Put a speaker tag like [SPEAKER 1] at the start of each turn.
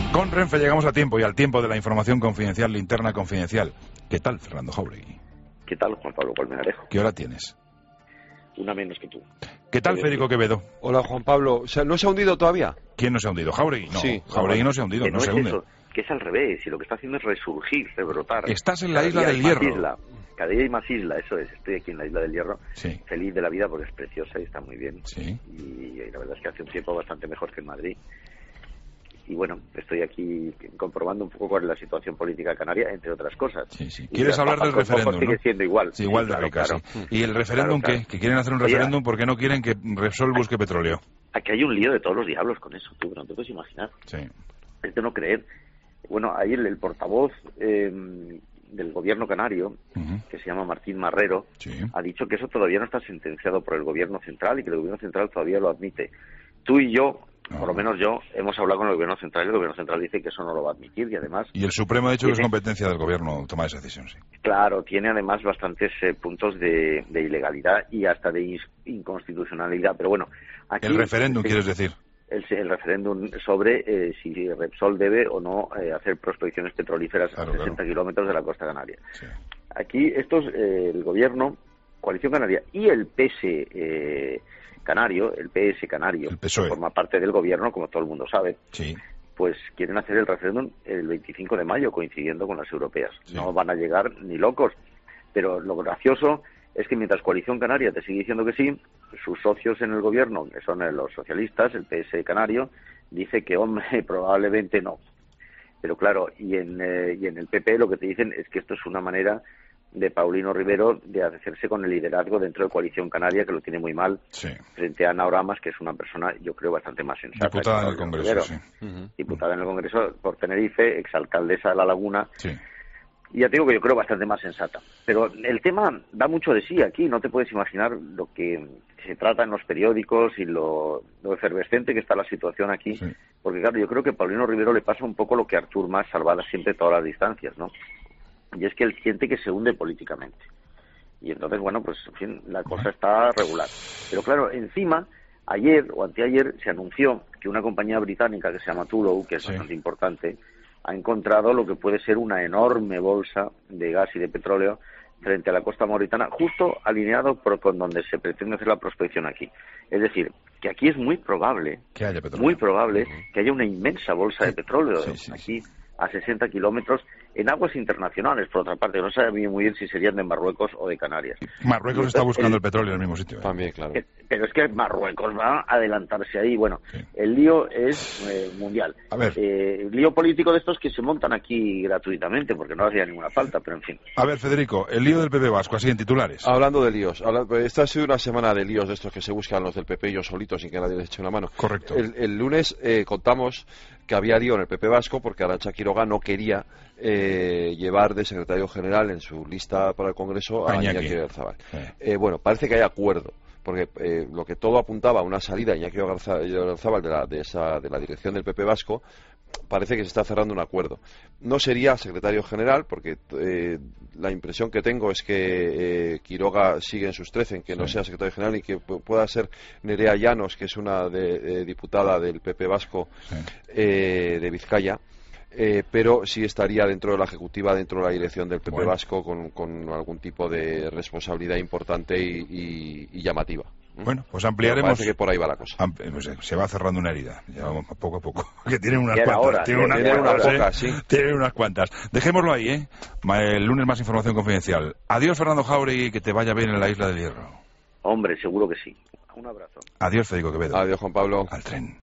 [SPEAKER 1] Con Renfe llegamos a tiempo y al tiempo de la información confidencial, linterna confidencial. ¿Qué tal, Fernando Jáuregui?
[SPEAKER 2] ¿Qué tal, Juan Pablo Colmenarejo?
[SPEAKER 1] ¿Qué hora tienes?
[SPEAKER 2] Una menos que tú.
[SPEAKER 1] ¿Qué tal, Federico Quevedo?
[SPEAKER 3] Hola, Juan Pablo. ¿No se ha hundido todavía?
[SPEAKER 1] ¿Quién no se ha hundido? ¿Jáuregui? No,
[SPEAKER 3] Sí.
[SPEAKER 1] Jáuregui no se ha hundido,
[SPEAKER 2] Que
[SPEAKER 1] no se
[SPEAKER 2] es
[SPEAKER 1] hunde.
[SPEAKER 2] eso, que es al revés, y lo que está haciendo es resurgir, rebrotar.
[SPEAKER 1] Estás en la
[SPEAKER 2] Cada
[SPEAKER 1] isla
[SPEAKER 2] día
[SPEAKER 1] del
[SPEAKER 2] hay más
[SPEAKER 1] Hierro.
[SPEAKER 2] isla. Cada día hay más isla, eso es. Estoy aquí en la isla del Hierro,
[SPEAKER 1] Sí.
[SPEAKER 2] feliz de la vida porque es preciosa y está muy bien.
[SPEAKER 1] Sí.
[SPEAKER 2] Y la verdad es que hace un tiempo bastante mejor que en Madrid. Y bueno, estoy aquí comprobando un poco cuál es la situación política canaria, entre otras cosas.
[SPEAKER 1] Sí, sí.
[SPEAKER 2] Y
[SPEAKER 1] ¿Quieres
[SPEAKER 2] las
[SPEAKER 1] hablar del
[SPEAKER 2] papas con
[SPEAKER 1] referéndum,
[SPEAKER 2] coco sigue
[SPEAKER 1] no?
[SPEAKER 2] siendo igual.
[SPEAKER 1] Sí, igual
[SPEAKER 2] Sí,
[SPEAKER 1] de
[SPEAKER 2] claro,
[SPEAKER 1] rica,
[SPEAKER 2] claro.
[SPEAKER 1] sí. ¿Y el referéndum
[SPEAKER 2] Claro,
[SPEAKER 1] qué?
[SPEAKER 2] claro.
[SPEAKER 1] ¿Que quieren hacer un
[SPEAKER 2] Oye,
[SPEAKER 1] referéndum porque no quieren que Repsol busque petróleo?
[SPEAKER 2] Aquí hay un lío de todos los diablos con eso, tú no te puedes imaginar.
[SPEAKER 1] Sí.
[SPEAKER 2] Es de no creer. Bueno, ahí el portavoz del gobierno canario, que se llama Martín Marrero,
[SPEAKER 1] Sí.
[SPEAKER 2] ha dicho que eso todavía no está sentenciado por el gobierno central y que el gobierno central todavía lo admite. Tú y yo, por lo menos yo, hemos hablado con el gobierno central y el gobierno central dice que eso no lo va a admitir y además...
[SPEAKER 1] Y el Supremo ha dicho que es
[SPEAKER 2] tiene-
[SPEAKER 1] competencia del gobierno tomar esa decisión, sí.
[SPEAKER 2] Claro, tiene además bastantes puntos de ilegalidad y hasta de inconstitucionalidad, pero bueno... Aquí,
[SPEAKER 1] El referéndum, quieres decir.
[SPEAKER 2] El referéndum sobre si Repsol debe o no hacer prospecciones petrolíferas
[SPEAKER 1] Claro,
[SPEAKER 2] a 60 kilómetros de la costa canaria.
[SPEAKER 1] Sí.
[SPEAKER 2] Aquí el gobierno, Coalición Canaria y el PS canario, el PS canario,
[SPEAKER 1] El PSOE.
[SPEAKER 2] que forma parte del gobierno, como todo el mundo sabe,
[SPEAKER 1] Sí.
[SPEAKER 2] pues quieren hacer el referéndum el 25 de mayo, coincidiendo con las europeas.
[SPEAKER 1] Sí.
[SPEAKER 2] No van a llegar ni locos, pero lo gracioso es que mientras Coalición Canaria te sigue diciendo que sí, sus socios en el gobierno, que son los socialistas, el PS canario, dice que, hombre, probablemente no. Pero claro, y en el PP lo que te dicen es que esto es una manera de Paulino Rivero de hacerse con el liderazgo dentro de Coalición Canaria, que lo tiene muy mal,
[SPEAKER 1] Sí.
[SPEAKER 2] frente a Ana Oramas, que es una persona, yo creo, bastante más sensata.
[SPEAKER 1] Diputada
[SPEAKER 2] que
[SPEAKER 1] en el
[SPEAKER 2] Paulino
[SPEAKER 1] Congreso,
[SPEAKER 2] Rivero.
[SPEAKER 1] sí.
[SPEAKER 2] Diputada en el Congreso por Tenerife, exalcaldesa de La Laguna,
[SPEAKER 1] Sí.
[SPEAKER 2] y ya te digo que yo creo bastante más sensata. Pero el tema da mucho de sí aquí, no te puedes imaginar lo que se trata en los periódicos y lo efervescente que está la situación aquí,
[SPEAKER 1] Sí.
[SPEAKER 2] porque claro, yo creo que a Paulino Rivero le pasa un poco lo que a Artur Mas salvada siempre todas las distancias, ¿no? Y es que él siente que se hunde políticamente. Y entonces, bueno, pues en fin, la cosa está regular. Pero claro, encima, ayer o anteayer se anunció que una compañía británica que se llama Tullow, que es
[SPEAKER 1] Sí.
[SPEAKER 2] bastante importante, ha encontrado lo que puede ser una enorme bolsa de gas y de petróleo frente a la costa mauritana, justo alineado con donde se pretende hacer la prospección aquí. Es decir, que aquí es muy probable,
[SPEAKER 1] Que haya petróleo.
[SPEAKER 2] muy probable que haya una inmensa bolsa de petróleo
[SPEAKER 1] Sí, sí,
[SPEAKER 2] aquí a 60 kilómetros en aguas internacionales, por otra parte. No sabe muy bien si serían de Marruecos o de Canarias.
[SPEAKER 1] Marruecos
[SPEAKER 2] Y
[SPEAKER 1] está
[SPEAKER 2] entonces
[SPEAKER 1] buscando el petróleo en el mismo sitio.
[SPEAKER 3] También, claro.
[SPEAKER 2] Pero es que Marruecos va a adelantarse ahí. Bueno,
[SPEAKER 1] Sí.
[SPEAKER 2] el lío es mundial.
[SPEAKER 1] A ver.
[SPEAKER 2] El lío político de estos que se montan aquí gratuitamente, porque no hacía ninguna falta, pero en fin.
[SPEAKER 1] A ver, Federico, el lío del PP Vasco, así en titulares.
[SPEAKER 3] Hablando de líos, esta ha sido una semana de líos de estos que se buscan los del PP ellos solitos sin que nadie les eche una mano.
[SPEAKER 1] Correcto.
[SPEAKER 3] El lunes contamos que había lío en el PP Vasco porque Arantxa Quiroga no quería llevar de secretario general en su lista para el Congreso a
[SPEAKER 1] Iñaki.
[SPEAKER 3] Iñaki Oyarzabal.
[SPEAKER 1] Sí.
[SPEAKER 3] Bueno, parece que hay acuerdo, porque lo que todo apuntaba a una salida de Iñaki Oyarzabal de la dirección del PP Vasco, parece que se está cerrando un acuerdo. No sería secretario general, porque la impresión que tengo es que Quiroga sigue en sus 13 en que no
[SPEAKER 1] Sí.
[SPEAKER 3] sea secretario general y que pueda ser Nerea Llanos, que es una diputada del PP Vasco
[SPEAKER 1] Sí.
[SPEAKER 3] de Vizcaya. Pero sí estaría dentro de la ejecutiva, dentro de la dirección del PP
[SPEAKER 1] Bueno.
[SPEAKER 3] Vasco con algún tipo de responsabilidad importante y llamativa.
[SPEAKER 1] Bueno, pues
[SPEAKER 3] Pero
[SPEAKER 1] ampliaremos.
[SPEAKER 3] parece que por ahí va la cosa.
[SPEAKER 1] Pues se va cerrando una herida, ya vamos poco a poco. Que tienen unas
[SPEAKER 2] Ya era
[SPEAKER 1] cuantas.
[SPEAKER 2] hora,
[SPEAKER 1] Tienen unas
[SPEAKER 2] tienen
[SPEAKER 1] cuantas,
[SPEAKER 2] unas
[SPEAKER 3] pocas, sí.
[SPEAKER 1] Tienen unas cuantas. Dejémoslo ahí, ¿eh? El lunes más información confidencial. Adiós, Fernando Jáuregui, que te vaya bien en la Isla del Hierro.
[SPEAKER 2] Hombre, seguro que sí. Un abrazo.
[SPEAKER 1] Adiós, Federico Quevedo.
[SPEAKER 3] Adiós, Juan Pablo.
[SPEAKER 1] Al tren.